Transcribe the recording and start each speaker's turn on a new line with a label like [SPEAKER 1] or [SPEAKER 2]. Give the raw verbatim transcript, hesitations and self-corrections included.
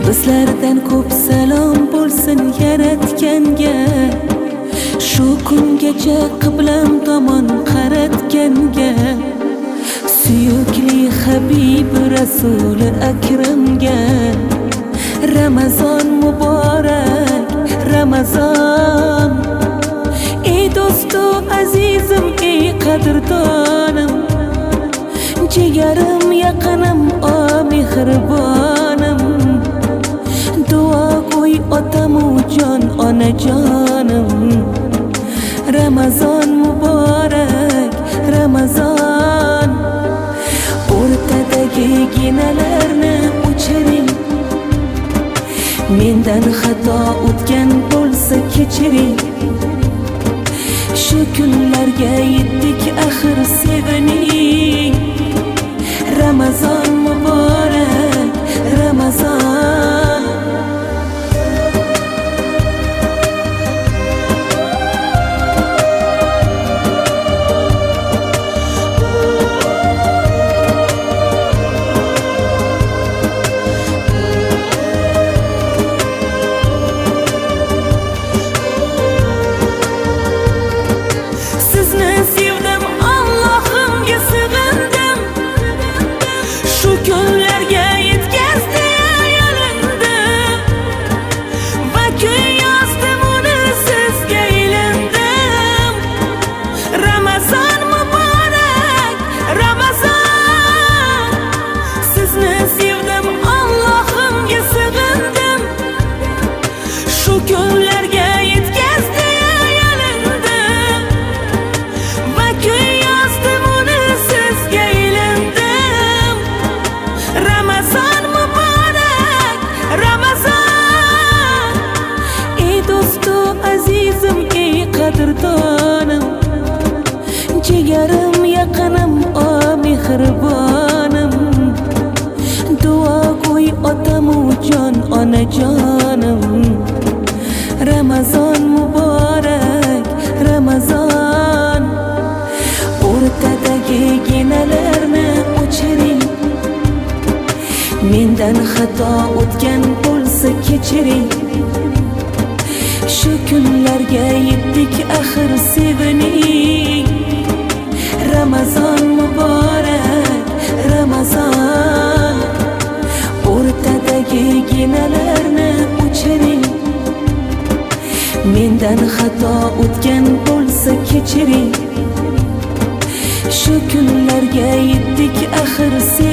[SPEAKER 1] Bizlardan ko'p salom bo'lsin yaratganga, shu kungacha qiblam tomon qaratganga, suyukli Habib Rasul Akramga. Ramazon muborak, Ramazon. Ey do'stu azizim, ey qadrdonim, jigarim yaqinim, o mehribonim. Duo qo'y otamu jon, onajonim. Ramazon muborak, Ramazon. O'rtadagi ginalarni o'chiring, mendan xato o'tgan bo'lsa kechiring. Shu kunlarga yetdik axir, sevining. Ramazon muborak, Ramazon. Qadrdonim, jigarim yaqinim, o mehribonim. Duo qo'y otamu jon, onajonim. Ramazon muborak, Ramazon. O'rtadagi ginalarni o'chiring, mendan xato o'tgan bo'lsa kechiring. Shu kunlarga yetdik axir, sevining. Ramazon muborak, Ramazon. O'rtadagi ginalarni o'chiring, mendan xato o'tgan bo'lsa kechiring. Shu kunlarga yetdik axir,